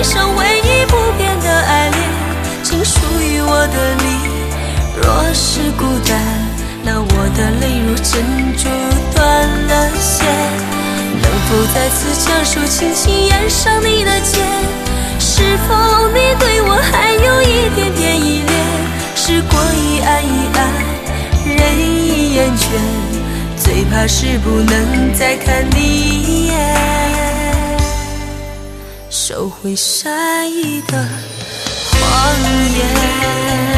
上唯一不变的爱恋，请属于我的你。若是孤单，那我的泪如珍珠断了线。能否在此将手轻轻掩上你的肩？是否你对我还有一点点依恋？时过一暗一暗，人已厌倦，最怕是不能再看你一眼，收回善意的谎言。